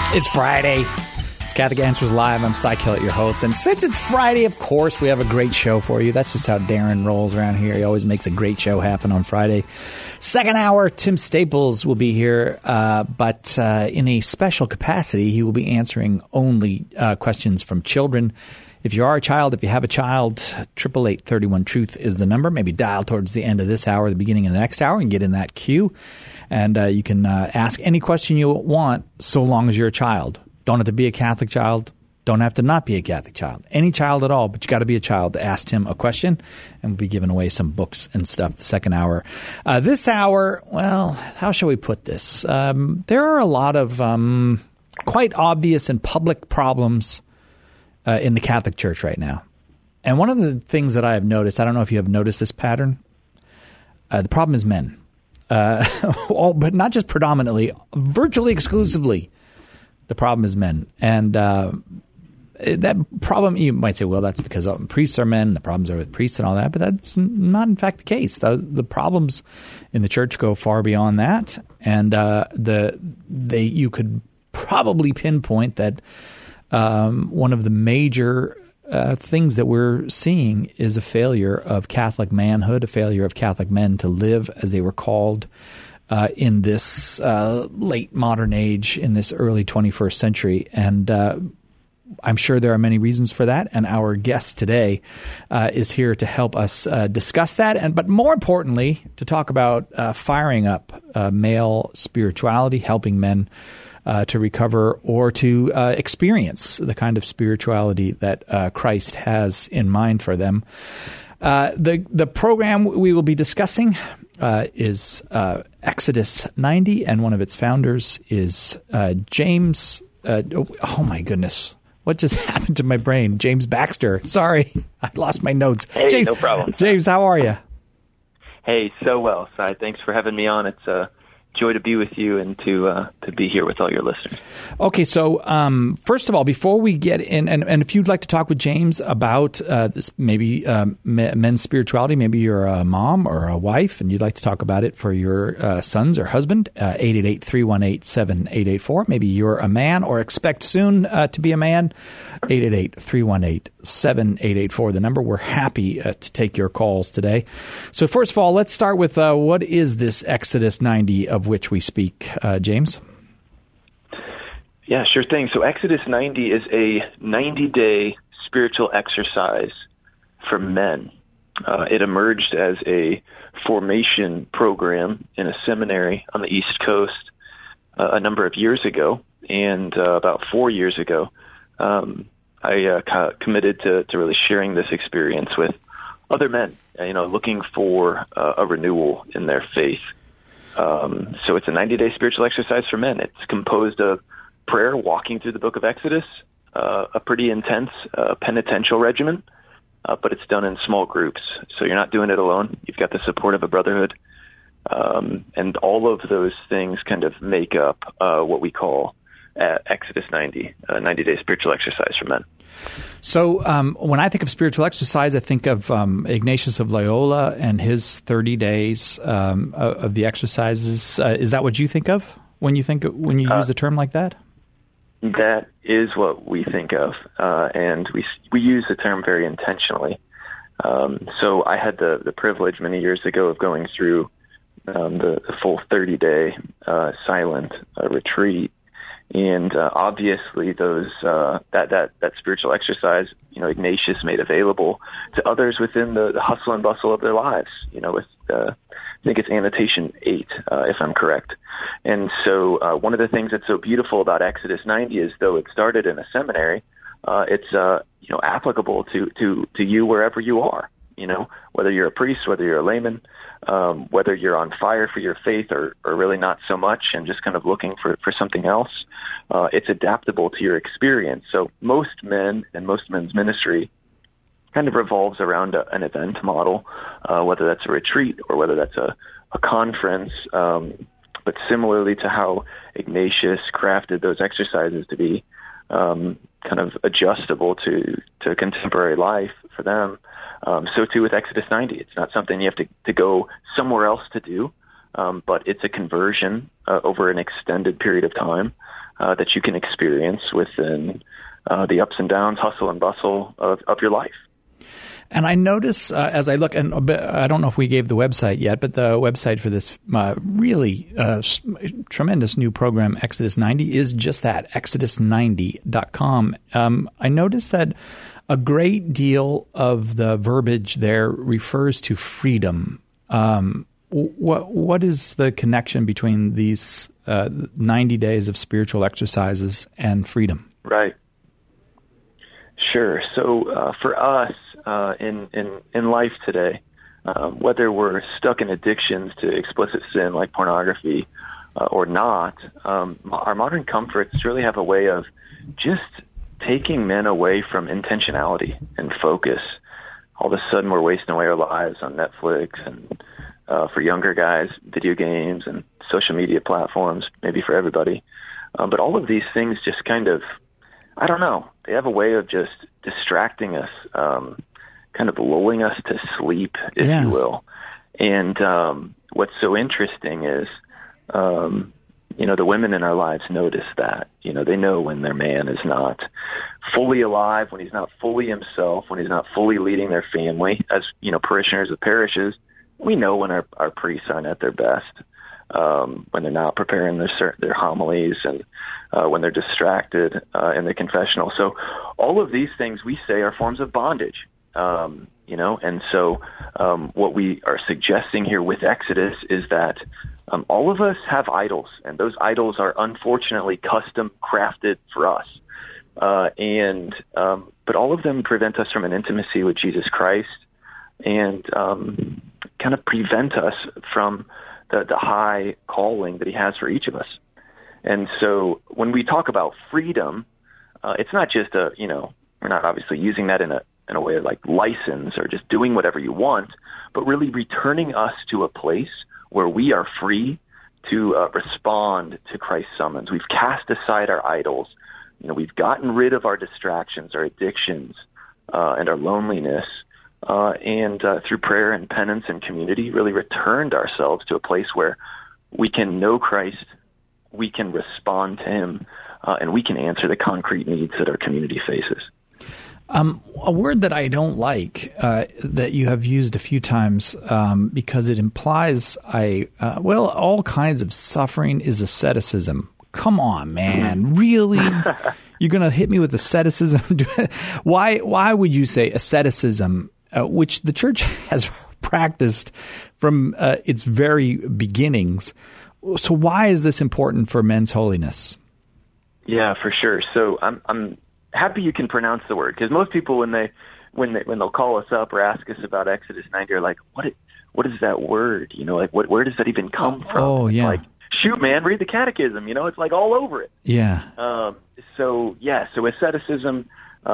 It's Friday. It's Catholic Answers Live. I'm Cy Kellett, your host. And since it's Friday, of course, we have a great show for you. That's just how Darren rolls around here. He always makes a great show happen on Friday. Second hour, Tim Staples will be here, but in a special capacity, he will be answering only questions from children. If you are a child, if you have a child, 888-31-TRUTH is the number. Maybe dial towards the end of this hour, the beginning of the next hour, and get in that queue. And you can ask any question you want so long as you're a child. Don't have to be a Catholic child. Don't have to not be a Catholic child. Any child at all, but you got to be a child to ask him a question. And we'll be giving away some books and stuff the second hour. This hour, well, how shall we put this? There are a lot of quite obvious and public problems in the Catholic Church right now. And one of the things that I have noticed, I don't know if you have noticed this pattern, the problem is men. But not just predominantly, virtually exclusively, the problem is men. And that problem, you might say, well, that's because priests are men, the problems are with priests and all that, but that's not in fact the case. The problems in the church go far beyond that. And you could probably pinpoint that one of the major things that we're seeing is a failure of Catholic manhood, a failure of Catholic men to live as they were called in this late modern age, in this early 21st century. And I'm sure there are many reasons for that. And our guest today is here to help us discuss that. But more importantly, to talk about firing up male spirituality, helping men to recover or to experience the kind of spirituality that Christ has in mind for them. The program we will be discussing is Exodus 90, and one of its founders is James. Oh my goodness. What just happened to my brain? James Baxter. Sorry, I lost my notes. Hey, James, no problem. James, how are you? Hey, so well, Cy. Thanks for having me on. It's a joy to be with you and to be here with all your listeners. Okay, so first of all, before we get in, and if you'd like to talk with James about this, maybe men's spirituality, maybe you're a mom or a wife and you'd like to talk about it for your sons or husband, 888-318-7884. Maybe you're a man or expect soon to be a man, 888-318-7884, the number. We're happy to take your calls today. So first of all, let's start with what is this Exodus 90 of which we speak, James? Yeah, sure thing. So Exodus 90 is a 90-day spiritual exercise for men. It emerged as a formation program in a seminary on the East Coast a number of years ago. And about 4 years ago, I committed to really sharing this experience with other men, looking for a renewal in their faith. So it's a 90-day spiritual exercise for men. It's composed of prayer, walking through the book of Exodus, a pretty intense penitential regimen, but it's done in small groups. So you're not doing it alone. You've got the support of a brotherhood. And all of those things kind of make up what we call Exodus 90, a 90-day spiritual exercise for men. So when I think of spiritual exercise, I think of Ignatius of Loyola and his 30 days of the exercises. Is that what you think of when you use a term like that? That is what we think of, and we use the term very intentionally. So I had the privilege many years ago of going through the full 30-day silent retreat. And obviously, those that spiritual exercise, Ignatius made available to others within the hustle and bustle of their lives. With I think it's annotation 8, if I'm correct. And so, one of the things that's so beautiful about Exodus 90 is, though it started in a seminary, it's applicable to you wherever you are. Whether you're a priest, whether you're a layman, whether you're on fire for your faith or really not so much and just kind of looking for something else, it's adaptable to your experience. So most men and most men's ministry kind of revolves around an event model, whether that's a retreat or whether that's a conference. But similarly to how Ignatius crafted those exercises to be kind of adjustable to contemporary life for them, so too with Exodus 90. It's not something you have to go somewhere else to do, but it's a conversion over an extended period of time that you can experience within the ups and downs, hustle and bustle of your life. And I notice as I look, and I don't know if we gave the website yet, but the website for this really tremendous new program, Exodus 90, is just that, exodus90.com. I noticed that a great deal of the verbiage there refers to freedom. What is the connection between these 90 days of spiritual exercises and freedom? Right. Sure. So for us in life today, whether we're stuck in addictions to explicit sin like pornography or not, our modern comforts really have a way of just taking men away from intentionality and focus. All of a sudden, we're wasting away our lives on Netflix and for younger guys, video games and social media platforms, maybe for everybody. But all of these things just kind of, I don't know, they have a way of just distracting us, kind of lulling us to sleep, if you will. And what's so interesting is, the women in our lives notice that. They know when their man is not fully alive, when he's not fully himself, when he's not fully leading their family. As, parishioners of parishes, we know when our priests aren't at their best, when they're not preparing their homilies and when they're distracted in the confessional. So all of these things we say are forms of bondage, and so what we are suggesting here with Exodus is that all of us have idols, and those idols are unfortunately custom crafted for us. But all of them prevent us from an intimacy with Jesus Christ and kind of prevent us from the high calling that he has for each of us. And so when we talk about freedom, it's not just we're not obviously using that in a way of like license or just doing whatever you want, but really returning us to a place where we are free to respond to Christ's summons. We've cast aside our idols. We've gotten rid of our distractions, our addictions, and our loneliness, and through prayer and penance and community, really returned ourselves to a place where we can know Christ, we can respond to him, and we can answer the concrete needs that our community faces. A word that I don't like that you have used a few times because it implies all kinds of suffering is asceticism. Come on, man. Really? You're going to hit me with asceticism? Why would you say asceticism, which the church has practiced from its very beginnings? So why is this important for men's holiness? Yeah, for sure. So I'm happy you can pronounce the word, because most people when they'll call us up or ask us about Exodus 90 are like, what is that word? Where does that even come from? Oh, yeah. Like, shoot, man, read the catechism. It's like all over it. Yeah. So asceticism,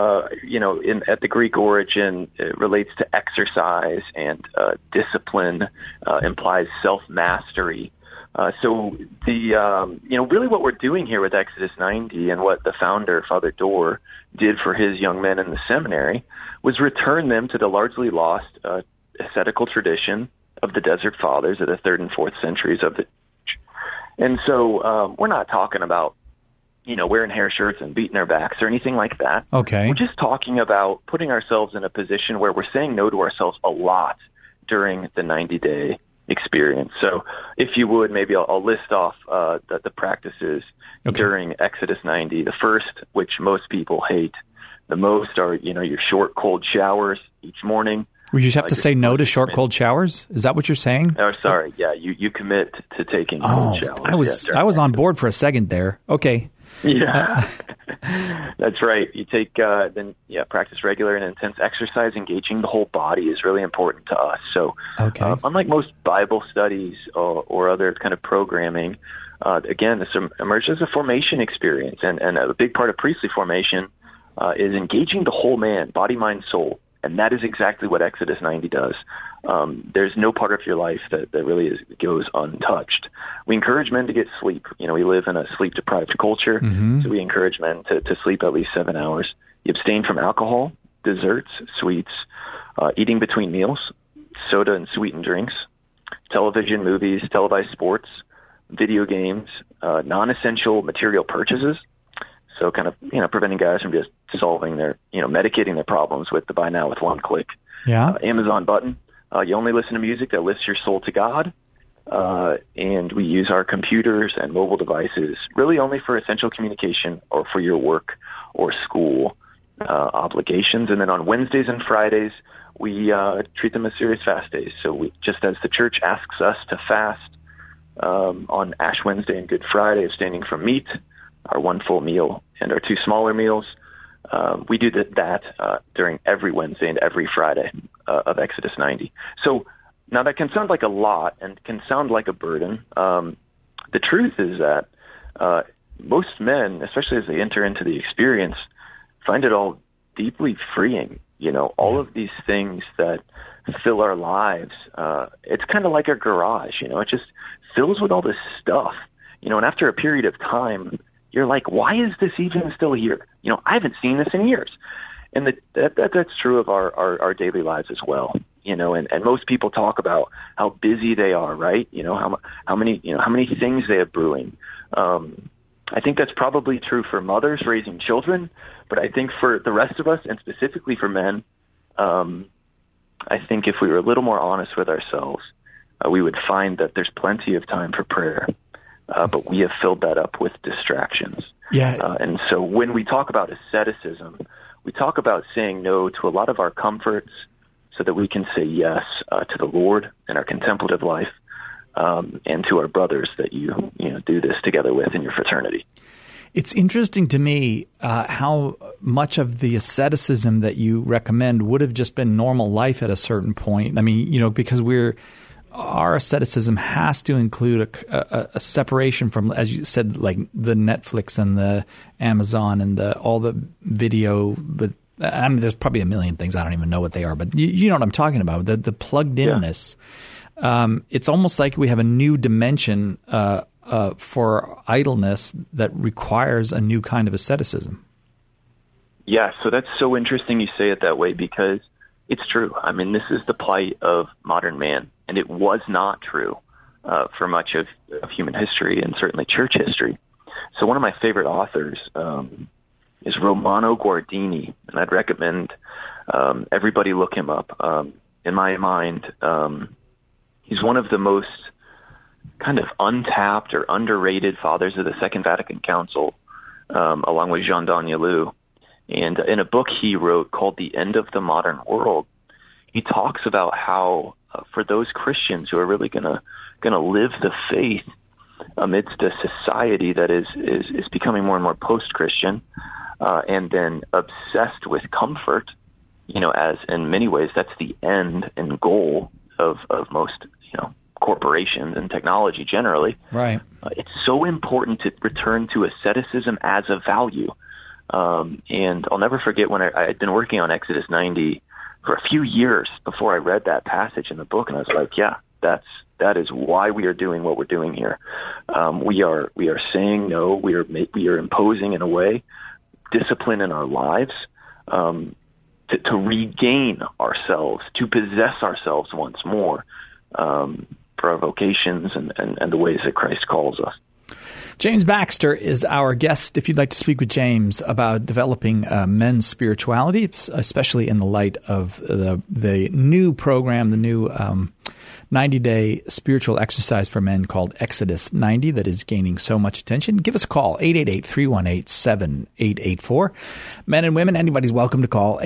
at the Greek origin, it relates to exercise, and discipline implies self-mastery. So really what we're doing here with Exodus 90 and what the founder, Father Dorr, did for his young men in the seminary was return them to the largely lost ascetical tradition of the Desert Fathers of the 3rd and 4th centuries of the Church. And so we're not talking about, wearing hair shirts and beating our backs or anything like that. Okay. We're just talking about putting ourselves in a position where we're saying no to ourselves a lot during the 90-day experience. So if you would, maybe I'll list off the practices during Exodus 90. The first, which most people hate the most, are, your short, cold showers each morning. Would you have to say no to short, cold showers? Is that what you're saying? Oh, sorry. Yeah, you commit to taking cold showers. I was on board for a second there. Okay. Yeah, that's right. You take practice regular and intense exercise. Engaging the whole body is really important to us. So, unlike most Bible studies or other kind of programming, again, this emerges as a formation experience, and a big part of priestly formation is engaging the whole man, body, mind, soul. And that is exactly what Exodus 90 does. There's no part of your life that really goes untouched. We encourage men to get sleep. We live in a sleep-deprived culture, so we encourage men to sleep at least 7 hours. You abstain from alcohol, desserts, sweets, eating between meals, soda and sweetened drinks, television, movies, televised sports, video games, non-essential material purchases. So kind of, preventing guys from just solving their, medicating their problems with the buy now with one click. Yeah. Amazon button. You only listen to music that lifts your soul to God. And we use our computers and mobile devices really only for essential communication or for your work or school obligations. And then on Wednesdays and Fridays, we treat them as serious fast days. So we, just as the church asks us to fast on Ash Wednesday and Good Friday, abstaining from meat, our one full meal and our two smaller meals, we do that during every Wednesday and every Friday of Exodus 90. So now that can sound like a lot and can sound like a burden. The truth is that most men, especially as they enter into the experience, find it all deeply freeing. All of these things that fill our lives, it's kind of like a garage, it just fills with all this stuff, and after a period of time, you're like, why is this even still here? I haven't seen this in years. And that's true of our daily lives as well. And most people talk about how busy they are, right? How many things they have brewing. I think that's probably true for mothers raising children, but I think for the rest of us, and specifically for men, I think if we were a little more honest with ourselves, we would find that there's plenty of time for prayer. But we have filled that up with distractions. Yeah. And so when we talk about asceticism, we talk about saying no to a lot of our comforts so that we can say yes to the Lord and our contemplative life, and to our brothers that you do this together with in your fraternity. It's interesting to me how much of the asceticism that you recommend would have just been normal life at a certain point. I mean, because our asceticism has to include a separation from, as you said, like the Netflix and the Amazon and all the video. But there's probably a million things. I don't even know what they are, but you know what I'm talking about. The plugged inness. Yeah. It's almost like we have a new dimension for idleness that requires a new kind of asceticism. Yeah, so that's so interesting you say it that way, because it's true. I mean, this is the plight of modern man, and it was not true for much of human history and certainly church history. So one of my favorite authors is Romano Guardini, and I'd recommend everybody look him up. In my mind, he's one of the most kind of untapped or underrated fathers of the Second Vatican Council, along with Jean Danielou. And in a book he wrote called The End of the Modern World, he talks about how for those Christians who are really going to live the faith amidst a society that is becoming more and more post-Christian, and then obsessed with comfort, as in many ways that's the end and goal of most, corporations and technology generally. Right. It's so important to return to asceticism as a value. And I'll never forget when I had been working on Exodus 90 for a few years before I read that passage in the book, and I was like, yeah, that is why we are doing what we're doing here. We are saying no. We are imposing in a way discipline in our lives to regain ourselves, to possess ourselves once more for our vocations and the ways that Christ calls us. James Baxter is our guest. If you'd like to speak with James about developing men's spirituality, especially in the light of the new program, the new 90-day spiritual exercise for men called Exodus 90 that is gaining so much attention, give us a call, 888-318-7884. Men and women, anybody's welcome to call,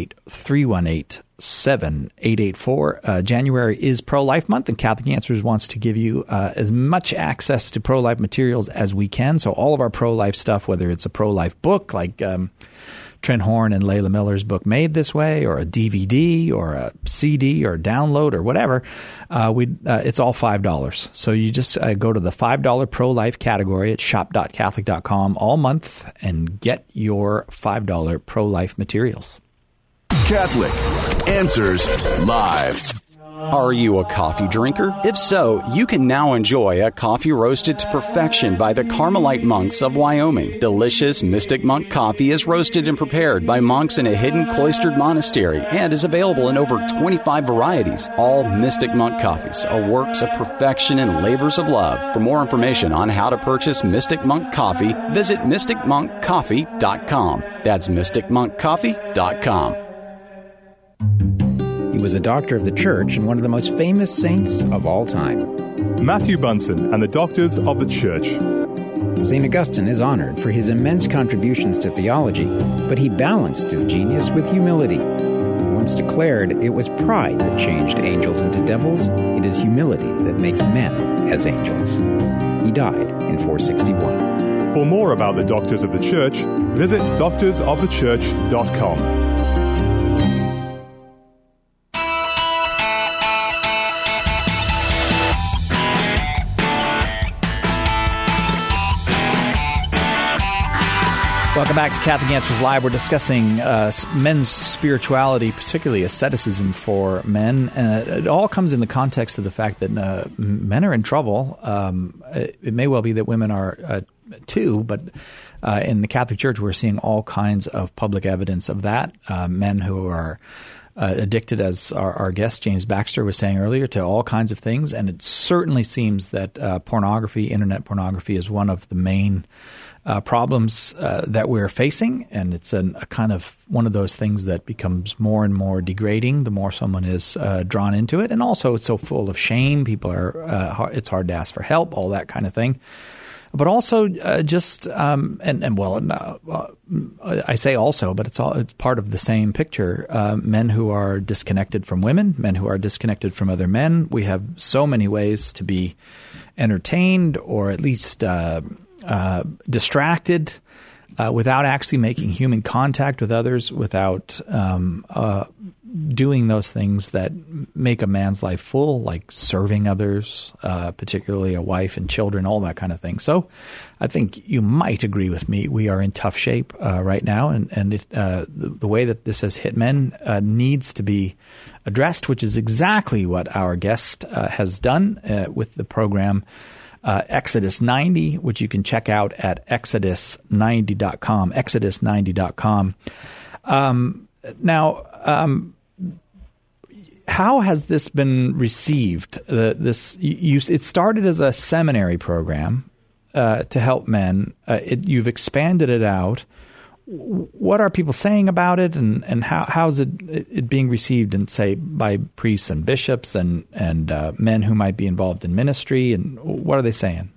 888-318-7884. January is Pro-Life Month, and Catholic Answers wants to give you as much access to pro-life materials as we can. So all of our pro-life stuff, whether it's a pro-life book like Trent Horn and Layla Miller's book Made This Way, or a DVD or a CD or download or whatever, it's all $5. So you just go to the $5 pro-life category at shop.catholic.com all month and get your $5 pro-life materials. Catholic Answers Live. Are you a coffee drinker? If so, you can now enjoy a coffee roasted to perfection by the Carmelite monks of Wyoming. Delicious Mystic Monk coffee is roasted and prepared by monks in a hidden cloistered monastery and is available in over 25 varieties. All Mystic Monk coffees are works of perfection and labors of love. For more information on how to purchase Mystic Monk coffee, visit mysticmonkcoffee.com. That's mysticmonkcoffee.com. He was a doctor of the church and one of the most famous saints of all time. Matthew Bunson and the Doctors of the Church. St. Augustine is honored for his immense contributions to theology, but he balanced his genius with humility. He once declared it was pride that changed angels into devils. It is humility that makes men as angels. He died in 461. For more about the Doctors of the Church, visit doctorsofthechurch.com. Welcome back to Catholic Answers Live. We're discussing men's spirituality, particularly asceticism for men. It all comes in the context of the fact that men are in trouble. It may well be that women are too, but in the Catholic Church, we're seeing all kinds of public evidence of that. Men who are addicted, as our guest James Baxter was saying earlier, to all kinds of things. And it certainly seems that pornography, internet pornography, is one of the main problems that we're facing, and it's a kind of one of those things that becomes more and more degrading the more someone is drawn into it, and also it's so full of shame. People are it's hard to ask for help, all that kind of thing. But also I say also, but it's part of the same picture. Men who are disconnected from women, men who are disconnected from other men. We have so many ways to be entertained, or at least distracted, without actually making human contact with others, without doing those things that make a man's life full, like serving others, particularly a wife and children, all that kind of thing. So I think you might agree with me. We are in tough shape right now, and the way that this has hit men needs to be addressed, which is exactly what our guest has done with the program Exodus 90, which you can check out at exodus90.com, exodus90.com. How has this been received? It started as a seminary program to help men. You've expanded it out. What are people saying about it, and how's it being received, and say by priests and bishops and men who might be involved in ministry, and what are they saying?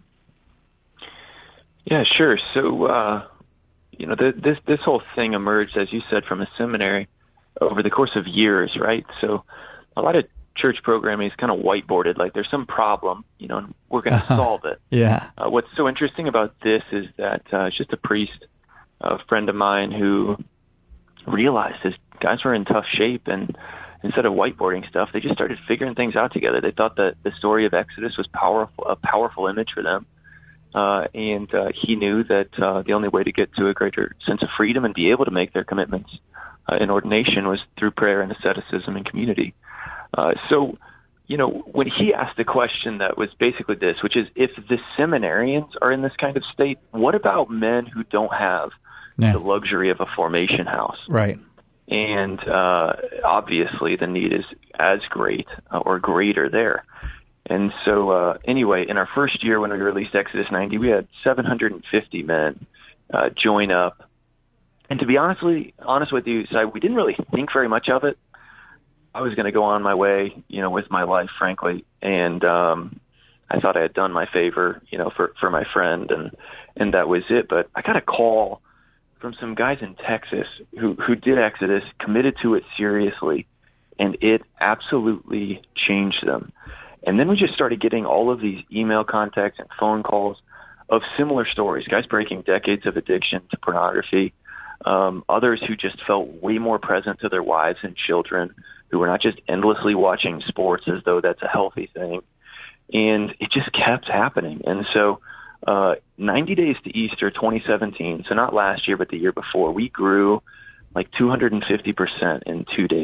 Yeah, sure. So this whole thing emerged, as you said, from a seminary over the course of years, right? So a lot of church programming is kind of whiteboarded, like there's some problem, and we're going to solve it. Yeah. What's so interesting about this is that it's just a priest, a friend of mine, who realized his guys were in tough shape, and instead of whiteboarding stuff, they just started figuring things out together. They thought that the story of Exodus was a powerful image for them, and he knew that the only way to get to a greater sense of freedom and be able to make their commitments in ordination was through prayer and asceticism and community. So when he asked the question that was basically this, which is, if the seminarians are in this kind of state, what about men who don't have the luxury of a formation house? Right. And obviously the need is as great or greater there. And so anyway, in our first year when we released Exodus 90, we had 750 men join up. And to be honest with you, Si, we didn't really think very much of it. I was going to go on my way, with my life, frankly. And I thought I had done my favor, for my friend, and that was it. But I got a call from some guys in Texas who did Exodus, committed to it seriously, and it absolutely changed them. And then we just started getting all of these email contacts and phone calls of similar stories, guys breaking decades of addiction to pornography, others who just felt way more present to their wives and children, who were not just endlessly watching sports as though that's a healthy thing. And it just kept happening. And so 90 days to Easter 2017, so not last year but the year before, we grew like 250% in 2 days.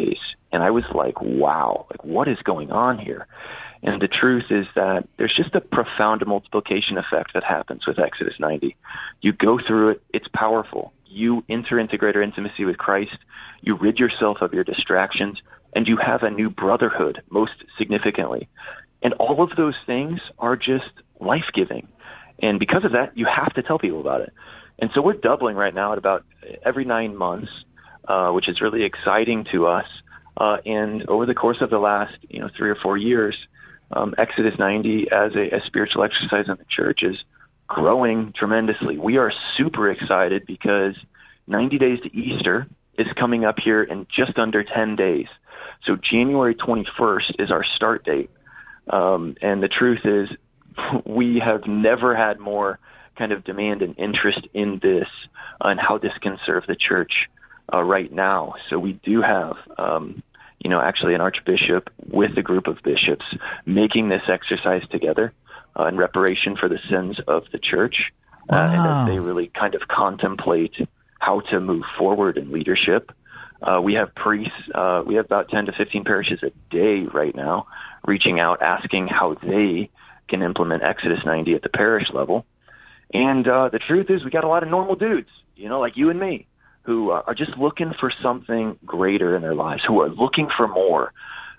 And I was like, wow, like what is going on here? And the truth is that there's just a profound multiplication effect that happens with Exodus 90. You go through it, it's powerful. You enter into greater intimacy with Christ, you rid yourself of your distractions, and you have a new brotherhood, most significantly. And all of those things are just life-giving. And because of that, you have to tell people about it. And so we're doubling right now at about every 9 months, which is really exciting to us. And over the course of the last 3 or 4 years, Exodus 90 as a spiritual exercise in the church is growing tremendously. We are super excited because 90 days to Easter is coming up here in just under 10 days. So January 21st is our start date. And the truth is we have never had more kind of demand and interest in this and how this can serve the church right now. So we do have, actually an archbishop with a group of bishops making this exercise together in reparation for the sins of the church. Wow. And as they really kind of contemplate how to move forward in leadership. We have priests. We have about 10 to 15 parishes a day right now reaching out, asking how they can implement Exodus 90 at the parish level. And the truth is we got a lot of normal dudes, like you and me, who are just looking for something greater in their lives, who are looking for more.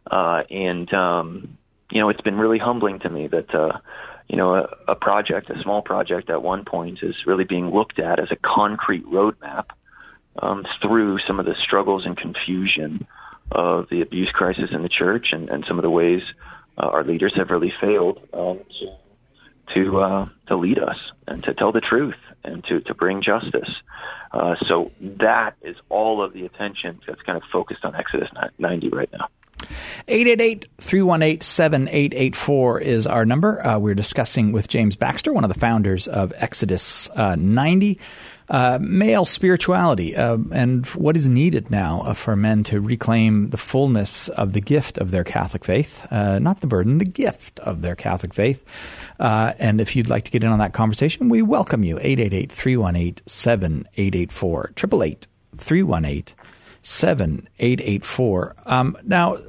It's been really humbling to me that, a project, a small project at one point is really being looked at as a concrete roadmap through some of the struggles and confusion of the abuse crisis in the church and some of the ways our leaders have really failed to lead us and to tell the truth and to bring justice. So that is all of the attention that's kind of focused on Exodus 90 right now. 888-318-7884 is our number. We're discussing with James Baxter, one of the founders of Exodus 90, male spirituality and what is needed now for men to reclaim the fullness of the gift of their Catholic faith, not the burden, the gift of their Catholic faith. And if you'd like to get in on that conversation, we welcome you. 888-318-7884, 888-318-7884.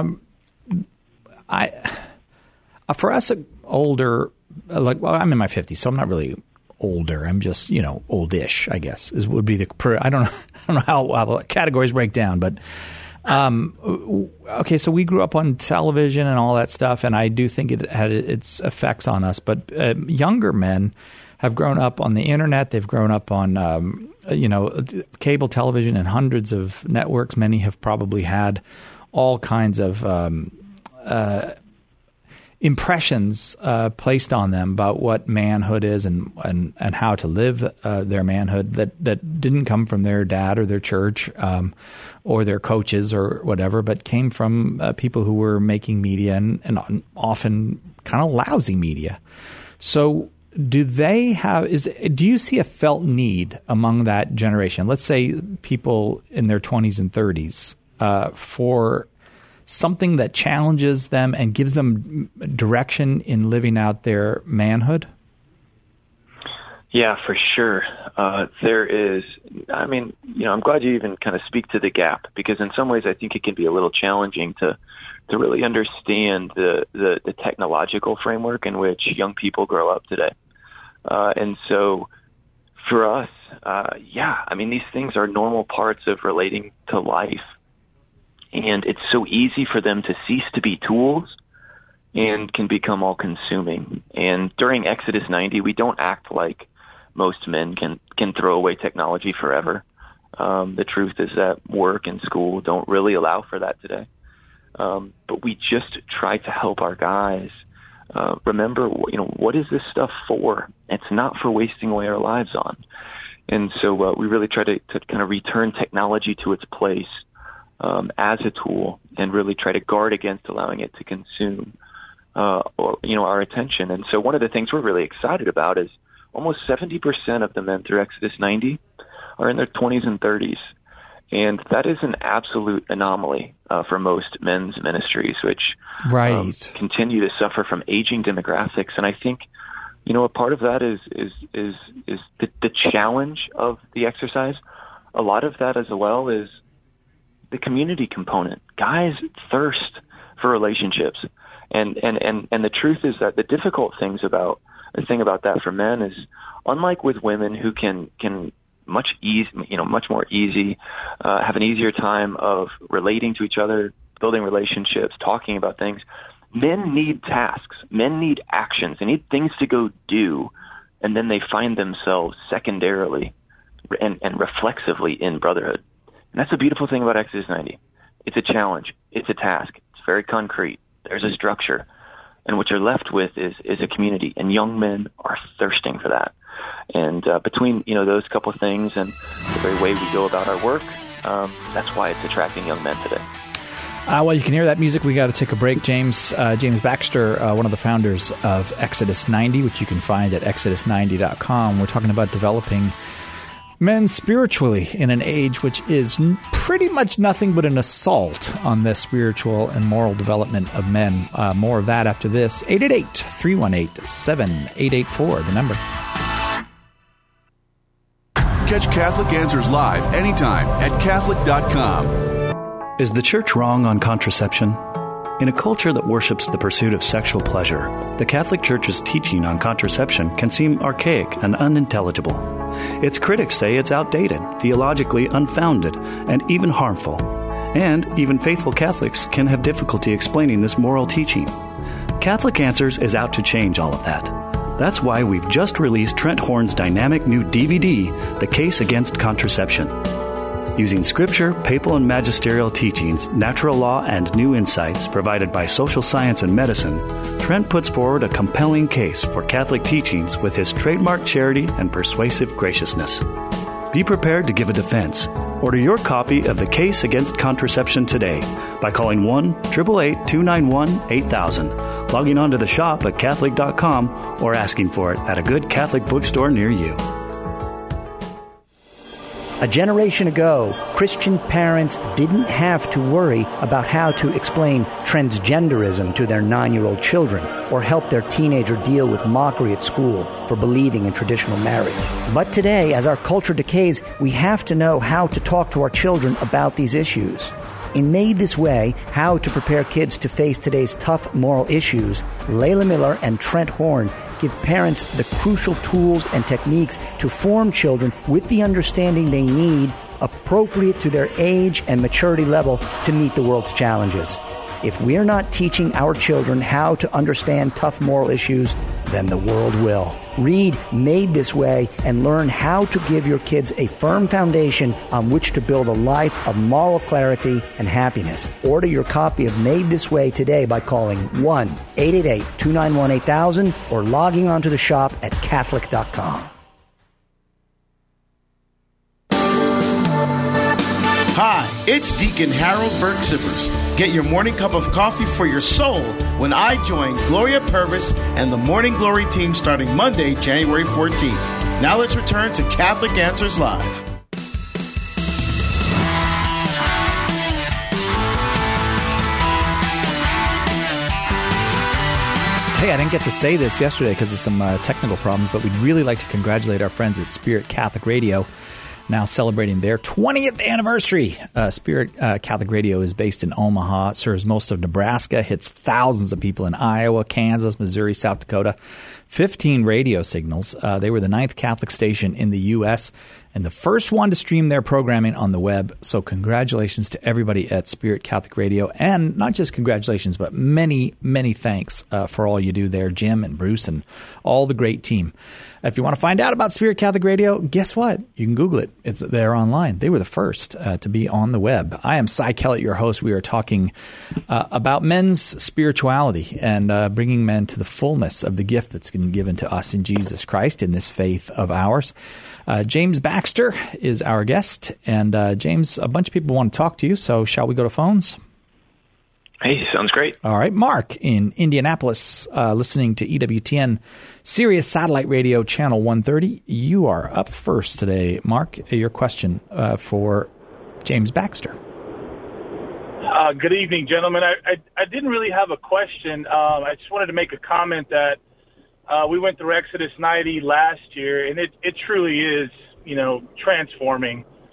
For us older, I'm in my 50s, so I'm not really older. I'm just, oldish, I guess, would be I don't know how the categories break down, but okay, so we grew up on television and all that stuff, and I do think it had its effects on us. But younger men have grown up on the internet. They've grown up on cable television and hundreds of networks. Many have probably had all kinds of impressions placed on them about what manhood is and how to live their manhood that didn't come from their dad or their church or their coaches or whatever, but came from people who were making media and often kind of lousy media. So do you see a felt need among that generation, let's say people in their 20s and 30s, for something that challenges them and gives them direction in living out their manhood? Yeah, for sure. There is, I'm glad you even kind of speak to the gap, because in some ways I think it can be a little challenging to really understand the technological framework in which young people grow up today. And so for us, these things are normal parts of relating to life. And it's so easy for them to cease to be tools and can become all-consuming. And during Exodus 90, we don't act like most men can throw away technology forever. The truth is that work and school don't really allow for that today. But we just try to help our guys remember, what is this stuff for? It's not for wasting away our lives on. And so we really try to kind of return technology to its place as a tool, and really try to guard against allowing it to consume our attention. And so one of the things we're really excited about is almost 70% of the men through Exodus 90 are in their 20s and 30s. And that is an absolute anomaly for most men's ministries, which continue to suffer from aging demographics. And I think, a part of that is the challenge of the exercise. A lot of that as well is the community component. Guys thirst for relationships. And the truth is that the difficult thing about that for men is, unlike with women who can much more easy, have an easier time of relating to each other, building relationships, talking about things. Men need tasks. Men need actions. They need things to go do, and then they find themselves secondarily and reflexively in brotherhood. And that's the beautiful thing about Exodus 90. It's a challenge. It's a task. It's very concrete. There's a structure. And what you're left with is a community, and young men are thirsting for that. And between those couple of things and the very way we go about our work, that's why it's attracting young men today. Well, you can hear that music. We got to take a break. James Baxter, one of the founders of Exodus 90, which you can find at exodus90.com. We're talking about developing men spiritually in an age which is pretty much nothing but an assault on the spiritual and moral development of men. More of that after this. 888-318-7884, the number. Catch Catholic Answers live anytime at Catholic.com. Is the church wrong on contraception? In a culture that worships the pursuit of sexual pleasure, the Catholic Church's teaching on contraception can seem archaic and unintelligible. Its critics say it's outdated, theologically unfounded, and even harmful. And even faithful Catholics can have difficulty explaining this moral teaching. Catholic Answers is out to change all of that. That's why we've just released Trent Horn's dynamic new DVD, The Case Against Contraception. Using scripture, papal and magisterial teachings, natural law, and new insights provided by social science and medicine, Trent puts forward a compelling case for Catholic teachings with his trademark charity and persuasive graciousness. Be prepared to give a defense. Order your copy of The Case Against Contraception today by calling 1-888-291-8000, logging on to the shop at Catholic.com, or asking for it at a good Catholic bookstore near you. A generation ago, Christian parents didn't have to worry about how to explain transgenderism to their 9-year-old children or help their teenager deal with mockery at school for believing in traditional marriage. But today, as our culture decays, we have to know how to talk to our children about these issues. In Made This Way, How to Prepare Kids to Face Today's Tough Moral Issues, Layla Miller and Trent Horn give parents the crucial tools and techniques to form children with the understanding they need, appropriate to their age and maturity level, to meet the world's challenges. If we're not teaching our children how to understand tough moral issues, then the world will. Read Made This Way and learn how to give your kids a firm foundation on which to build a life of moral clarity and happiness. Order your copy of Made This Way today by calling 1-888-291-8000 or logging onto the shop at Catholic.com. Hi, it's Deacon Harold Burke Sippers. Get your morning cup of coffee for your soul when I join Gloria Purvis and the Morning Glory team starting Monday, January 14th. Now let's return to Catholic Answers Live. Hey, I didn't get to say this yesterday because of some technical problems, but we'd really like to congratulate our friends at Spirit Catholic Radio, now celebrating their 20th anniversary. Spirit Catholic Radio is based in Omaha. It serves most of Nebraska, hits thousands of people in Iowa, Kansas, Missouri, South Dakota. 15 radio signals. They were the 9th Catholic station in the U.S. and the first one to stream their programming on the web. So congratulations to everybody at Spirit Catholic Radio. And not just congratulations, but many, many thanks for all you do there, Jim and Bruce and all the great team. If you want to find out about Spirit Catholic Radio, guess what? You can Google it. It's there online. They were the first to be on the web. I am Cy Kellett, your host. We are talking about men's spirituality and bringing men to the fullness of the gift that's been given to us in Jesus Christ in this faith of ours. James Baxter is our guest. And James, a bunch of people want to talk to you, so shall we go to phones? Hey, sounds great. All right. Mark in Indianapolis, listening to EWTN Sirius Satellite Radio Channel 130. You are up first today. Mark, your question for James Baxter. Good evening, gentlemen. I didn't really have a question. I just wanted to make a comment that we went through Exodus 90 last year, and it truly is, transforming.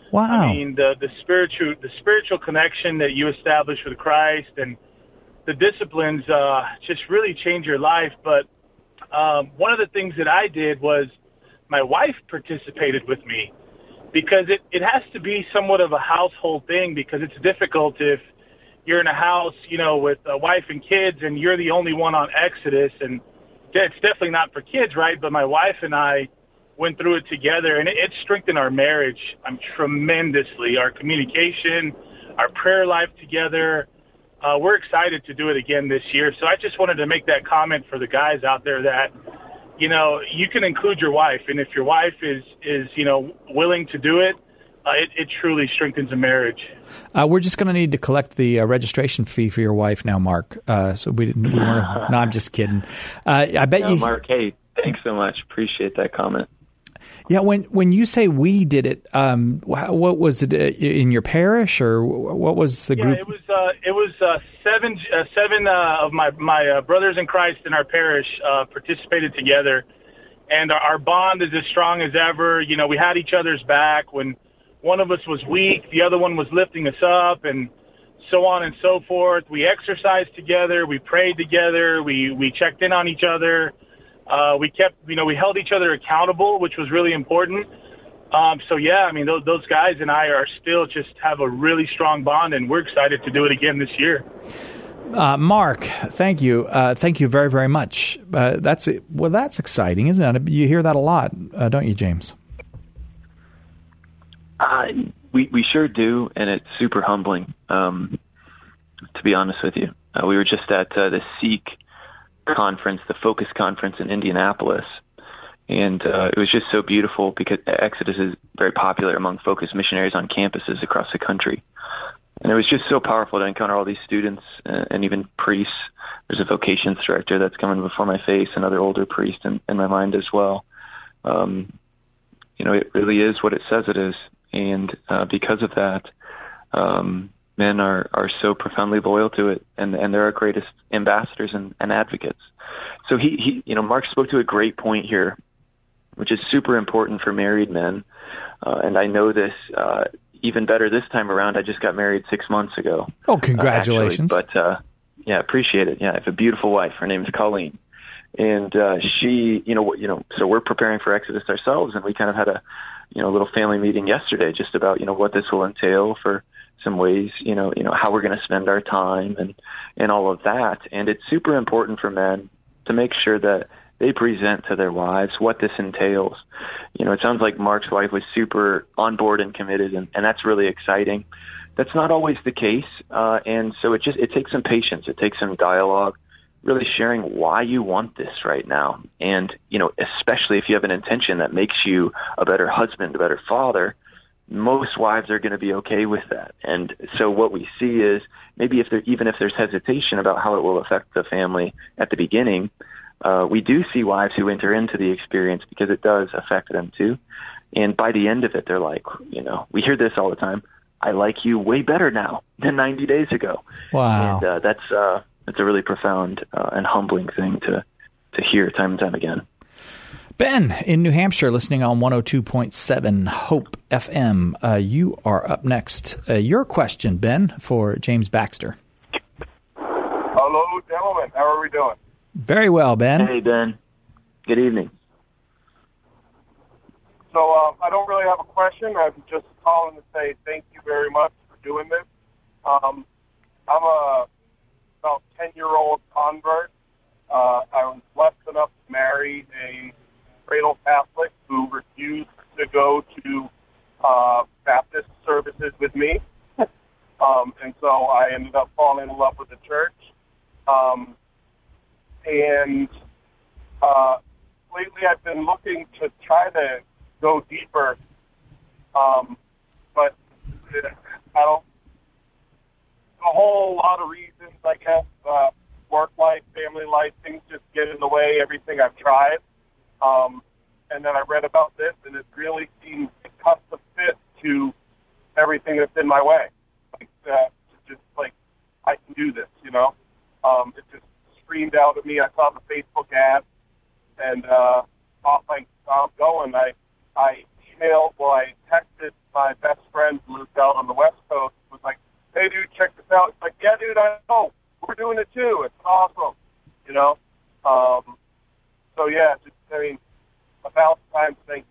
Wow. I mean, the spiritual connection that you establish with Christ and the disciplines just really change your life. But one of the things that I did was my wife participated with me, because it has to be somewhat of a household thing, because it's difficult if you're in a house, with a wife and kids and you're the only one on Exodus. And it's definitely not for kids, right? But my wife and I went through it together, and it strengthened our marriage tremendously. Our communication, our prayer life together. We're excited to do it again this year. So I just wanted to make that comment for the guys out there that, you can include your wife. And if your wife is willing to do it, it truly strengthens a marriage. We're just going to need to collect the registration fee for your wife now, Mark. So we weren't. No, I'm just kidding. I bet you, Mark. Hey, thanks so much. Appreciate that comment. Yeah, when you say we did it, what was it in your parish, or what was the group? Yeah, it was seven of my brothers in Christ in our parish participated together, and our bond is as strong as ever. We had each other's back when one of us was weak, the other one was lifting us up, and so on and so forth. We exercised together, we prayed together, we checked in on each other. We kept, we held each other accountable, which was really important. So yeah, I mean, those guys and I are still just have a really strong bond, and we're excited to do it again this year. Mark, thank you. Thank you very, very much. That's exciting, isn't it? You hear that a lot, don't you, James? We sure do, and it's super humbling, to be honest with you. We were just at the Seek conference, the Focus conference in Indianapolis, and it was just so beautiful because Exodus is very popular among Focus missionaries on campuses across the country. And it was just so powerful to encounter all these students and even priests. There's a vocations director that's coming before my face, another older priest in my mind as well. It really is what it says it is. And because of that, men are so profoundly loyal to it, and they're our greatest ambassadors and advocates. So he Mark spoke to a great point here, which is super important for married men. And I know this even better this time around. I just got married 6 months ago. Oh, congratulations. But appreciate it. Yeah, I have a beautiful wife. Her name is Colleen. And she, so we're preparing for Exodus ourselves, and we kind of had a little family meeting yesterday just about, what this will entail for some ways, how we're going to spend our time and all of that. And it's super important for men to make sure that they present to their wives what this entails. It sounds like Mark's wife was super on board and committed, and that's really exciting. That's not always the case. And so it takes some patience. It takes some dialogue, really sharing why you want this right now. And, especially if you have an intention that makes you a better husband, a better father, most wives are going to be okay with that. And so what we see is maybe if there's hesitation about how it will affect the family at the beginning, we do see wives who enter into the experience because it does affect them too. And by the end of it, they're like, we hear this all the time. I like you way better now than 90 days ago. Wow. And that's a really profound and humbling thing to hear time and time again. Ben in New Hampshire, listening on 102.7 Hope FM. You are up next. Your question, Ben, for James Baxter. Hello, gentlemen. How are we doing? Very well, Ben. Hey, Ben. Good evening. So I don't really have a question. I'm just calling to say thank you very much for doing this. I'm a about 10-year-old convert. I was blessed enough to marry a cradle Catholic who refused to go to Baptist services with me. And so I ended up falling in love with the church. And lately I've been looking to try to go deeper. But I don't, a whole lot of reasons, I guess, work life, family life, things just get in the way, everything I've tried. And then I read about this, and it really seems to cut the fit to everything that's in my way. I can do this, It just screamed out at me. I saw the Facebook ad, and off I'm going. I texted my best friend who lives out on the West Coast was like, hey, dude, check this out. It's like, yeah, dude, I know. We're doing it too. It's awesome, you know? So, yeah, just, I mean, about time thinking.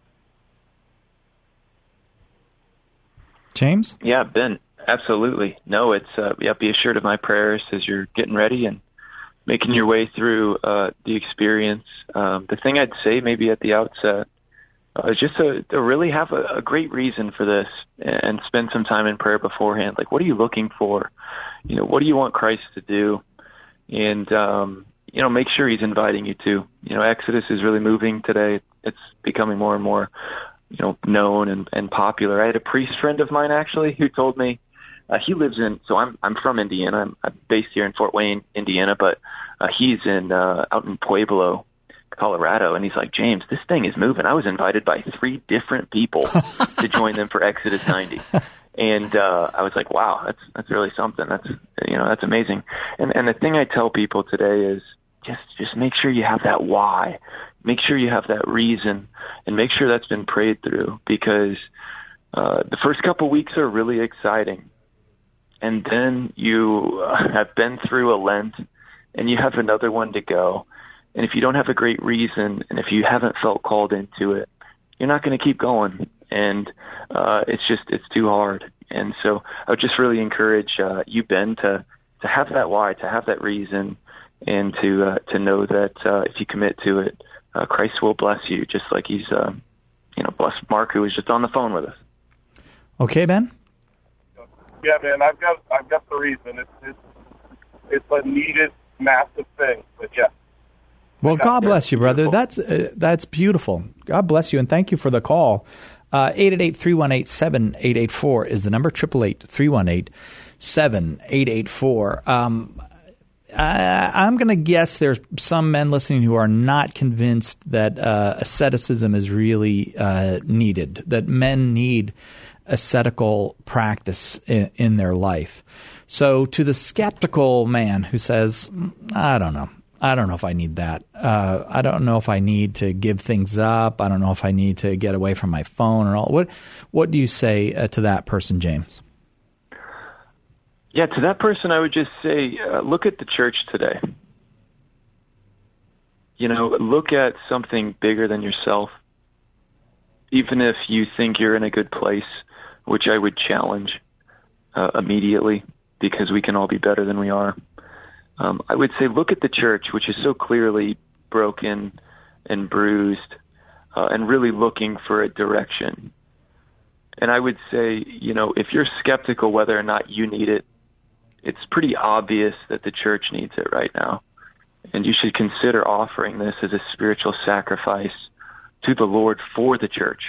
James? Yeah, Ben, absolutely. No, it's, be assured of my prayers as you're getting ready and making your way through the experience. The thing I'd say maybe at the outset is just to really have a great reason for this and spend some time in prayer beforehand. Like, what are you looking for? You know, what do you want Christ to do? And, make sure he's inviting you to. You know, Exodus is really moving today. It's becoming more and more, known and popular. I had a priest friend of mine, actually, who told me, he lives so I'm from Indiana. I'm based here in Fort Wayne, Indiana, but he's out in Pueblo, Colorado, and he's like, James, this thing is moving. I was invited by 3 different people to join them for Exodus 90. And I was like, wow, that's really something. That's amazing. And the thing I tell people today is just make sure you have that why. Make sure you have that reason, and make sure that's been prayed through, because the first couple weeks are really exciting. And then you have been through a Lent, and you have another one to go. And if you don't have a great reason, and if you haven't felt called into it, you're not going to keep going. And it's too hard. And so I would just really encourage you, Ben, to have that why, to have that reason, and to know that if you commit to it, Christ will bless you, just like he's blessed Mark, who was just on the phone with us. Okay, Ben? Yeah, man, I've got the reason. It's a needed, massive thing, but yeah. Well, God bless you, brother. That's beautiful. God bless you, and thank you for the call. 888-318-7884 is the number. 888-318-7884. I'm going to guess there's some men listening who are not convinced that asceticism is really needed, that men need ascetical practice in their life. So to the skeptical man who says, I don't know if I need that. I don't know if I need to give things up. I don't know if I need to get away from my phone or all. What do you say to that person, James? Yeah, to that person, I would just say, look at the church today. Look at something bigger than yourself. Even if you think you're in a good place, which I would challenge immediately, because we can all be better than we are. I would say look at the church, which is so clearly broken and bruised, and really looking for a direction. And I would say, if you're skeptical whether or not you need it, it's pretty obvious that the church needs it right now. And you should consider offering this as a spiritual sacrifice to the Lord for the church.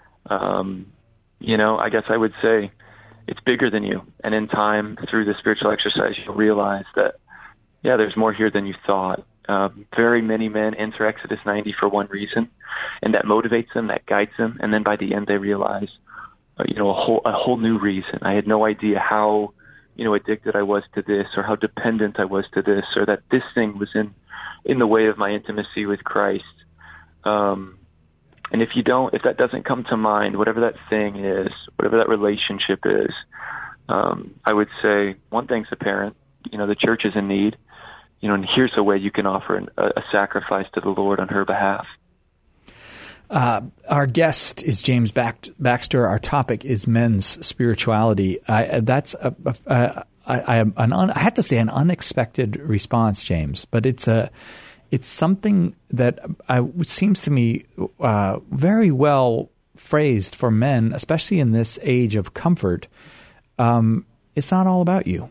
I guess I would say it's bigger than you. And in time, through the spiritual exercise, you'll realize that, there's more here than you thought. Very many men enter Exodus 90 for one reason, and that motivates them, that guides them. And then by the end, they realize, a whole new reason. I had no idea how, addicted I was to this, or how dependent I was to this, or that this thing was in the way of my intimacy with Christ. And if that doesn't come to mind, whatever that thing is, whatever that relationship is, I would say one thing's apparent. The church is in need. And here's a way you can offer a sacrifice to the Lord on her behalf. Our guest is James Baxter. Our topic is men's spirituality. I have to say an unexpected response, James, but it's something that seems to me very well phrased for men, especially in this age of comfort. It's not all about you.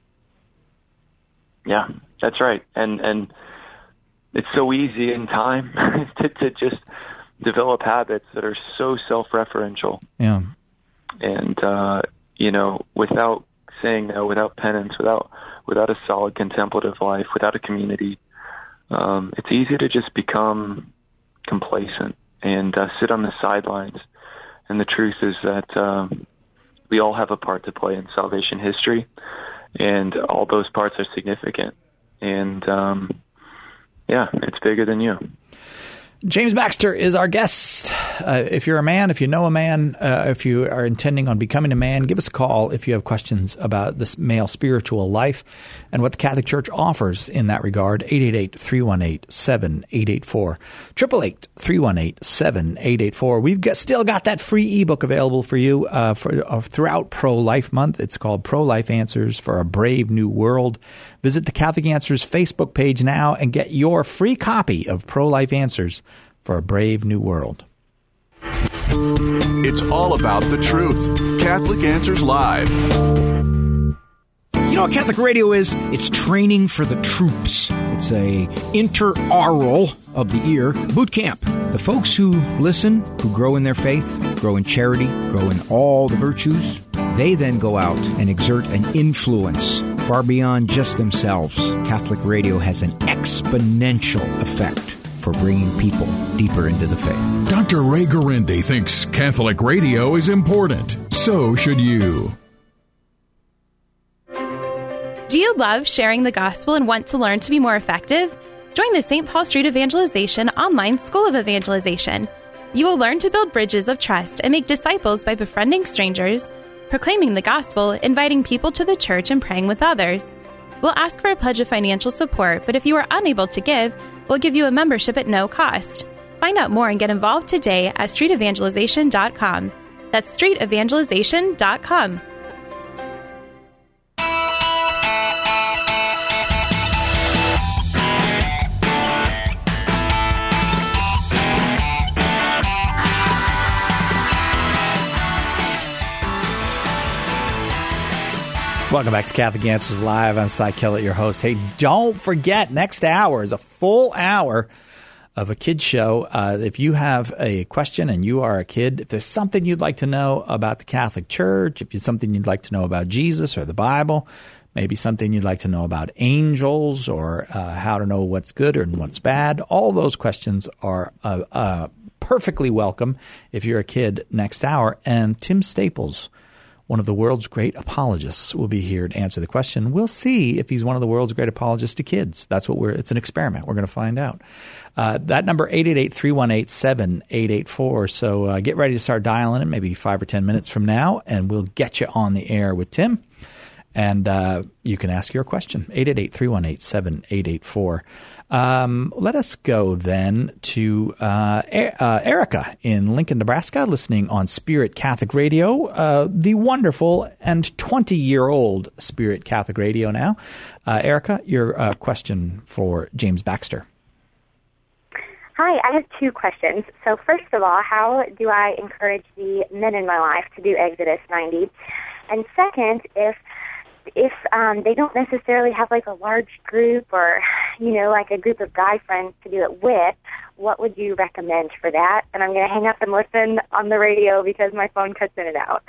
Yeah, that's right. And it's so easy in time to just develop habits that are so self-referential. Yeah. And, without saying no, without penance, without a solid contemplative life, without a community, it's easy to just become complacent and sit on the sidelines. And the truth is that we all have a part to play in salvation history, and all those parts are significant. And, it's bigger than you. James Baxter is our guest. If you're a man, if you know a man, if you are intending on becoming a man, give us a call if you have questions about this male spiritual life and what the Catholic Church offers in that regard. 888-318-7884. 888-318-7884. We've still got that free ebook available for you throughout Pro-Life Month. It's called Pro-Life Answers for a Brave New World. Visit the Catholic Answers Facebook page now and get your free copy of Pro-Life Answers for a Brave New World. It's all about the truth. Catholic Answers Live. You know what Catholic radio is? It's training for the troops. It's a interaural of the ear boot camp. The folks who listen, who grow in their faith, grow in charity, grow in all the virtues, they then go out and exert an influence far beyond just themselves. Catholic radio has an exponential effect for bringing people deeper into the faith. Dr. Ray Guarendi thinks Catholic radio is important. So should you. Do you love sharing the gospel and want to learn to be more effective? Join the St. Paul Street Evangelization Online School of Evangelization. You will learn to build bridges of trust and make disciples by befriending strangers, proclaiming the gospel, inviting people to the church, and praying with others. We'll ask for a pledge of financial support, but if you are unable to give, we'll give you a membership at no cost. Find out more and get involved today at streetevangelization.com. That's streetevangelization.com. Welcome back to Catholic Answers Live. I'm Cy Kellett, your host. Hey, don't forget, next hour is a full hour of a kid show. If you have a question and you are a kid, if there's something you'd like to know about the Catholic Church, if it's something you'd like to know about Jesus or the Bible, maybe something you'd like to know about angels or how to know what's good and what's bad, all those questions are perfectly welcome if you're a kid next hour. And Tim Staples, one of the world's great apologists, will be here to answer the question. We'll see if he's one of the world's great apologists to kids. That's what it's an experiment. We're going to find out. That number, 888-318-7884. So get ready to start dialing in maybe 5 or 10 minutes from now, and we'll get you on the air with Tim. And you can ask your question, 888-318-7884. Let us go then to Erica in Lincoln, Nebraska, listening on Spirit Catholic Radio, the wonderful and 20-year-old Spirit Catholic Radio now. Erica, your question for James Baxter. Hi, I have two questions. So first of all, how do I encourage the men in my life to do Exodus 90? And second, if they don't necessarily have like a large group or, like a group of guy friends to do it with, what would you recommend for that? And I'm going to hang up and listen on the radio because my phone cuts in and out.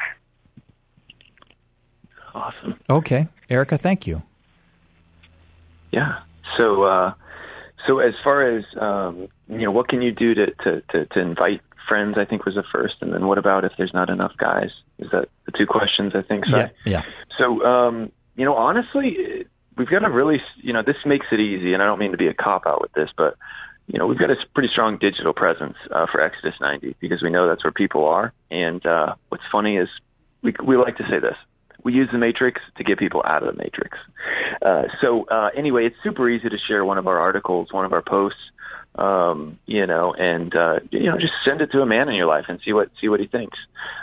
Awesome. Okay. Erica, thank you. Yeah. So as far as, what can you do to invite friends, I think was the first. And then what about if there's not enough guys? Is that the two questions, I think? So, yeah. So, honestly, we've got a really, this makes it easy, and I don't mean to be a cop-out with this, but, we've got a pretty strong digital presence for Exodus 90 because we know that's where people are. And what's funny is we like to say this. We use the Matrix to get people out of the Matrix. Anyway, it's super easy to share one of our articles, one of our posts, just send it to a man in your life and see what he thinks.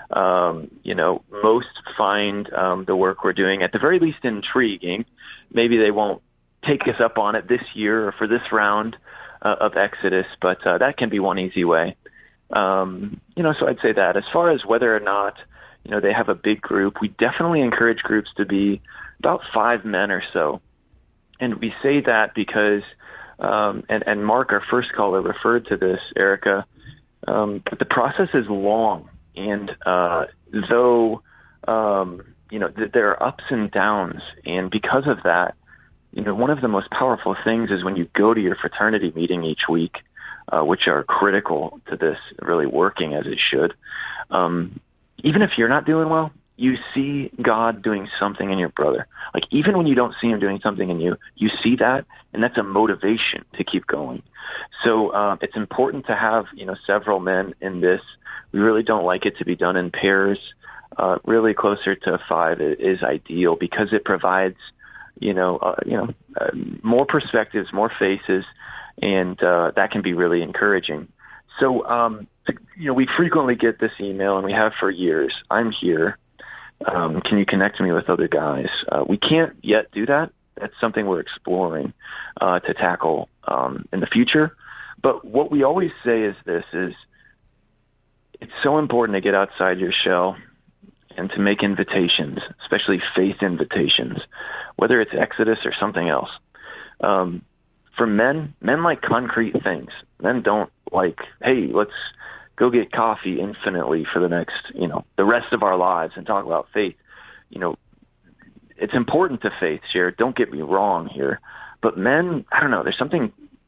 Most find the work we're doing at the very least intriguing. Maybe they won't take us up on it this year or for this round of Exodus, but that can be one easy way. So I'd say that. As far as whether or not, they have a big group, we definitely encourage groups to be about 5 men or so. And we say that because and Mark, our first caller, referred to this, Erica, but the process is long. And though, there are ups and downs, and because of that, one of the most powerful things is when you go to your fraternity meeting each week, which are critical to this really working as it should. Even if you're not doing well, you see God doing something in your brother. Like, even when you don't see him doing something in you, you see that, and that's a motivation to keep going. So it's important to have, several men in this. We really don't like it to be done in pairs. Really closer to 5 is ideal because it provides, more perspectives, more faces, and that can be really encouraging. So, we frequently get this email, and we have for years. I'm here. Can you connect me with other guys? We can't yet do that. That's something we're exploring to tackle in the future. But what we always say is this, it's so important to get outside your shell and to make invitations, especially faith invitations, whether it's Exodus or something else. For men like concrete things. Men don't like, hey, let's go get coffee infinitely for the next, the rest of our lives and talk about faith. It's important to faith, Jared. Don't get me wrong here. But men, I don't know, there's something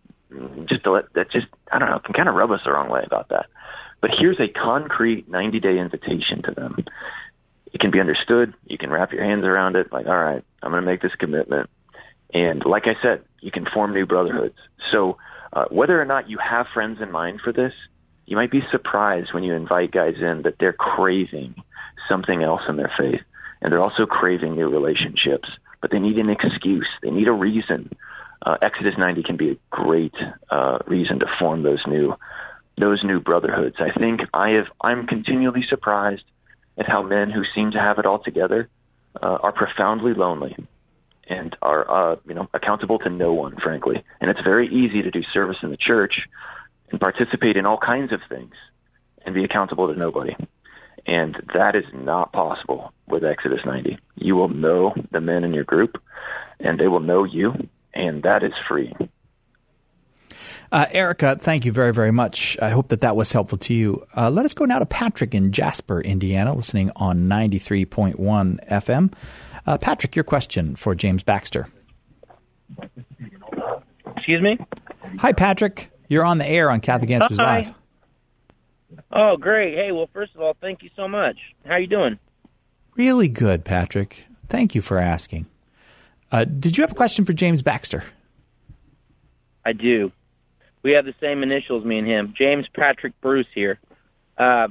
can kind of rub us the wrong way about that. But here's a concrete 90-day invitation to them. It can be understood. You can wrap your hands around it. Like, all right, I'm going to make this commitment. And like I said, you can form new brotherhoods. So whether or not you have friends in mind for this, you might be surprised when you invite guys in that they're craving something else in their faith. And they're also craving new relationships. But they need an excuse. They need a reason. Exodus 90 can be a great reason to form those new brotherhoods. I think I'm continually surprised at how men who seem to have it all together are profoundly lonely and are accountable to no one, frankly. And it's very easy to do service in the church and participate in all kinds of things and be accountable to nobody. And that is not possible with Exodus 90. You will know the men in your group, and they will know you, and that is free. Erica, thank you very, very much. I hope that was helpful to you. Let us go now to Patrick in Jasper, Indiana, listening on 93.1 FM. Patrick, your question for James Baxter. Excuse me? Hi, Patrick. You're on the air on Catholic Answers Live. Oh, great. Hey, well, first of all, thank you so much. How you doing? Really good, Patrick. Thank you for asking. Did you have a question for James Baxter? I do. We have the same initials, me and him. James Patrick Bruce here. My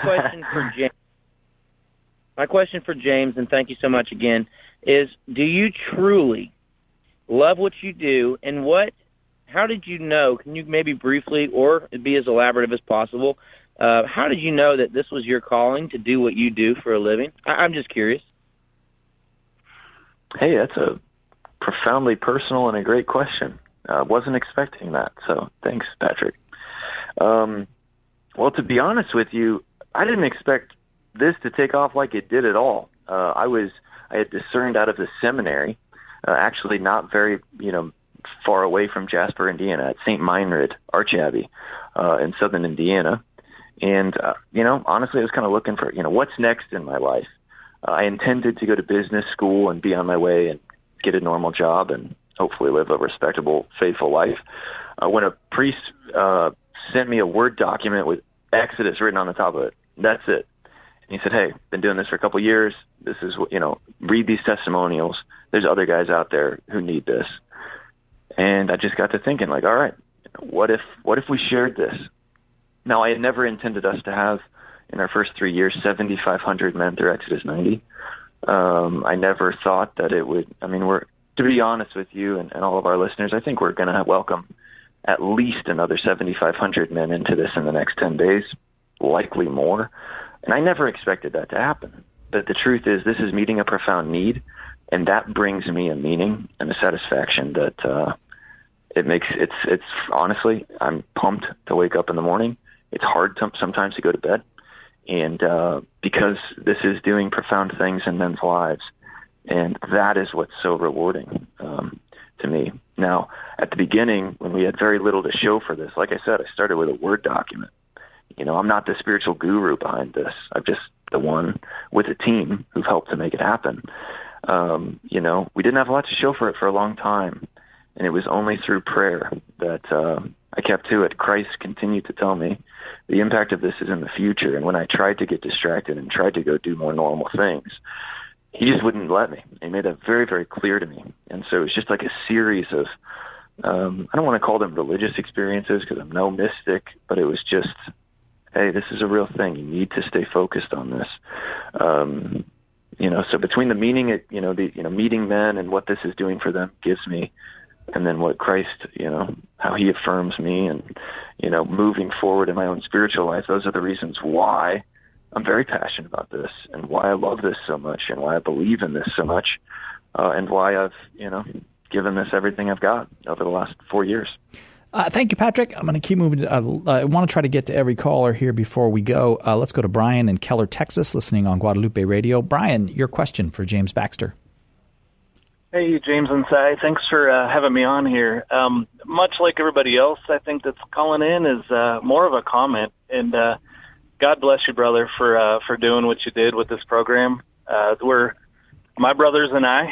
question for James, and thank you so much again, is do you truly love what you do, and how did you know, can you maybe briefly, or be as elaborative as possible, how did you know that this was your calling to do what you do for a living? I'm just curious. Hey, that's a profoundly personal and a great question. Wasn't expecting that, so thanks, Patrick. Well, to be honest with you, I didn't expect this to take off like it did at all. I had discerned out of the seminary, actually not very, far away from Jasper, Indiana, at St. Meinrad Archabbey in southern Indiana. And, honestly, I was kind of looking for, what's next in my life. I intended to go to business school and be on my way and get a normal job and hopefully live a respectable, faithful life. When a priest sent me a Word document with Exodus written on the top of it, that's it. And he said, hey, been doing this for a couple of years. This is, read these testimonials. There's other guys out there who need this. And I just got to thinking, like, all right, what if we shared this? Now, I had never intended us to have, in our first 3 years, 7,500 men through Exodus 90. I never thought that it would, to be honest with you and all of our listeners, I think we're going to welcome at least another 7,500 men into this in the next 10 days, likely more. And I never expected that to happen. But the truth is, this is meeting a profound need, and that brings me a meaning and a satisfaction that it's honestly, I'm pumped to wake up in the morning. It's hard sometimes to go to bed. And because this is doing profound things in men's lives, and that is what's so rewarding to me. Now, at the beginning, when we had very little to show for this, like I said, I started with a Word document. I'm not the spiritual guru behind this. I'm just the one with a team who've helped to make it happen. We didn't have a lot to show for it for a long time, and it was only through prayer that I kept to it. Christ continued to tell me, the impact of this is in the future. And when I tried to get distracted and tried to go do more normal things, he just wouldn't let me. He made that very, very clear to me. And so it's just like a series of, I don't want to call them religious experiences because I'm no mystic, but it was just, hey, this is a real thing. You need to stay focused on this. So between the meaning, meeting men and what this is doing for them gives me, and then what Christ, how he affirms me and, moving forward in my own spiritual life, those are the reasons why I'm very passionate about this and why I love this so much and why I believe in this so much, and why I've, given this everything I've got over the last 4 years. Thank you, Patrick. I'm going to keep moving. I want to try to get to every caller here before we go. Let's go to Brian in Keller, Texas, listening on Guadalupe Radio. Brian, your question for James Baxter. Hey, James and Cy. Thanks for having me on here. Much like everybody else, I think that's calling in is more of a comment. And God bless you, brother, for doing what you did with this program. We're my brothers and I,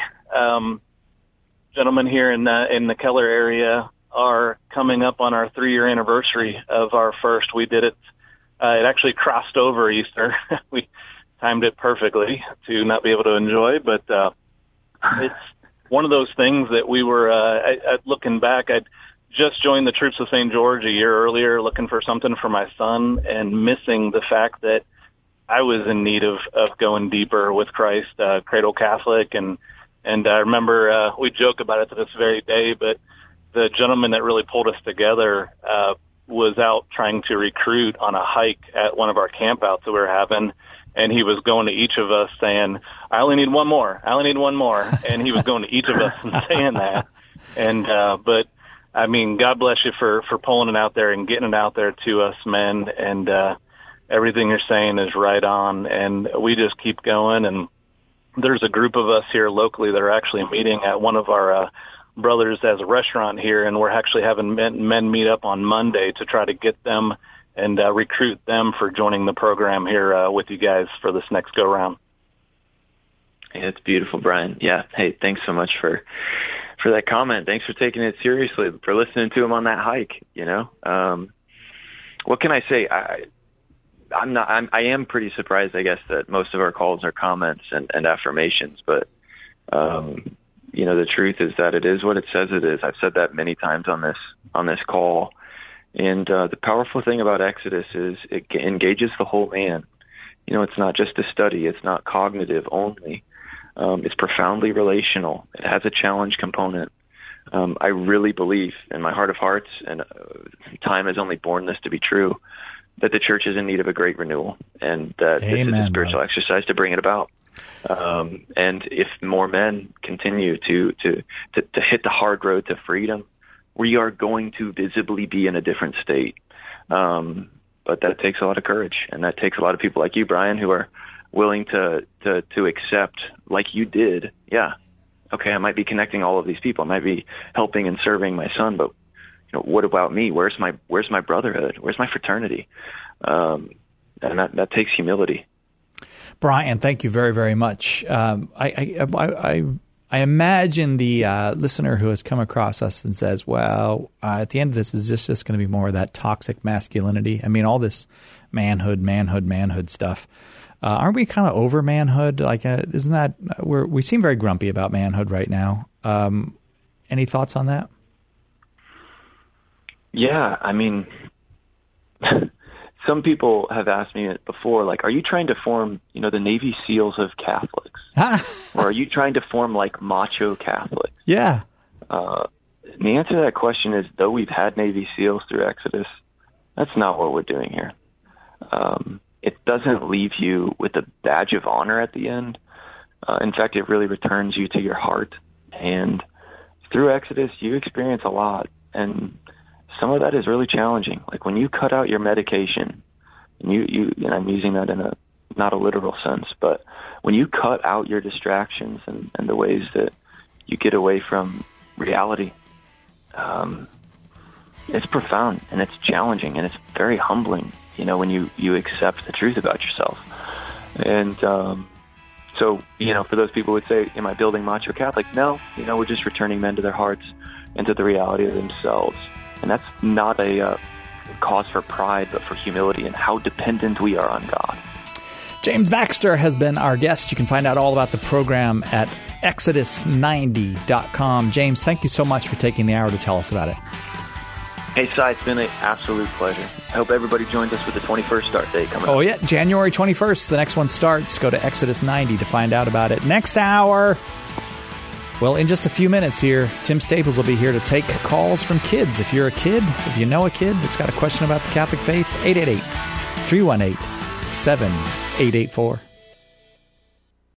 gentlemen here in the Keller area, are coming up on our 3-year anniversary of our first. We did it. It actually crossed over Easter. We timed it perfectly to not be able to enjoy, but it's one of those things that we were, looking back, I'd just joined the Troops of St. George a year earlier looking for something for my son and missing the fact that I was in need of going deeper with Christ, Cradle Catholic. And I remember we joke about it to this very day, but the gentleman that really pulled us together was out trying to recruit on a hike at one of our campouts that we were having, and he was going to each of us saying, I only need one more. And he was going to each of us and saying that. And but, I mean, God bless you for pulling it out there and getting it out there to us men, and everything you're saying is right on, and we just keep going. And there's a group of us here locally that are actually meeting at one of our brothers has a restaurant here, and we're actually having men meet up on Monday to try to get them and recruit them for joining the program here with you guys for this next go round. Yeah, it's beautiful, Brian. Yeah. Hey, thanks so much for that comment. Thanks for taking it seriously, for listening to him on that hike. What can I say? I am pretty surprised, I guess, that most of our calls are comments and affirmations, but the truth is that it is what it says it is. I've said that many times on this call. And the powerful thing about Exodus is it engages the whole man. It's not just a study. It's not cognitive only. It's profoundly relational. It has a challenge component. I really believe in my heart of hearts, and time has only borne this to be true, that the church is in need of a great renewal, and that Amen, this is a spiritual exercise to bring it about. And if more men continue to hit the hard road to freedom, we are going to visibly be in a different state. But that takes a lot of courage, and that takes a lot of people like you, Brian, who are willing to accept, like you did. Yeah, okay, I might be connecting all of these people. I might be helping and serving my son, but what about me? Where's my brotherhood? Where's my fraternity? And that takes humility. Brian, thank you very, very much. I imagine the listener who has come across us and says, well, at the end of this, is this just going to be more of that toxic masculinity? I mean, all this manhood stuff. Aren't we kind of over manhood? Like, isn't that we seem very grumpy about manhood right now? Any thoughts on that? Yeah, I mean, some people have asked me before, like, are you trying to form, the Navy SEALs of Catholics? Or are you trying to form, like, macho Catholics? Yeah. The answer to that question is, though we've had Navy SEALs through Exodus, that's not what we're doing here. It doesn't leave you with a badge of honor at the end. In fact, it really returns you to your heart. And through Exodus, you experience a lot. And some of that is really challenging. Like when you cut out your medication, and I'm using that in not a literal sense, but when you cut out your distractions and the ways that you get away from reality, it's profound and it's challenging and it's very humbling, when you accept the truth about yourself. And so, for those people who would say, am I building macho Catholic? No, we're just returning men to their hearts and to the reality of themselves. And that's not a cause for pride, but for humility and how dependent we are on God. James Baxter has been our guest. You can find out all about the program at Exodus90.com. James, thank you so much for taking the hour to tell us about it. Hey, Si, it's been an absolute pleasure. I hope everybody joins us for the 21st start date coming up. Oh, yeah, January 21st. The next one starts. Go to Exodus90 to find out about it. Next hour, well, in just a few minutes here, Tim Staples will be here to take calls from kids. If you're a kid, if you know a kid that's got a question about the Catholic faith, 888-318-7884.